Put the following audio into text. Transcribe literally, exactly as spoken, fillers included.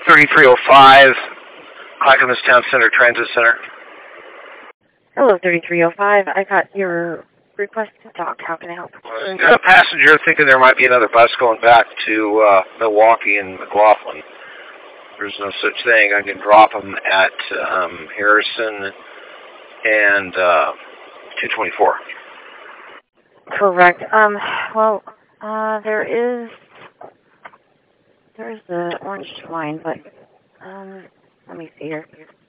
thirty-three oh five, Clackamas Town Center Transit Center. Hello, thirty-three oh five. I got your request to talk. How can I help? I got a passenger thinking there might be another bus going back to uh, Milwaukee and McLaughlin. There's no such thing. I can drop them at um, Harrison and uh, two twenty-four. Correct. Um. Well, uh, there is there is the orange line, but um, let me see here.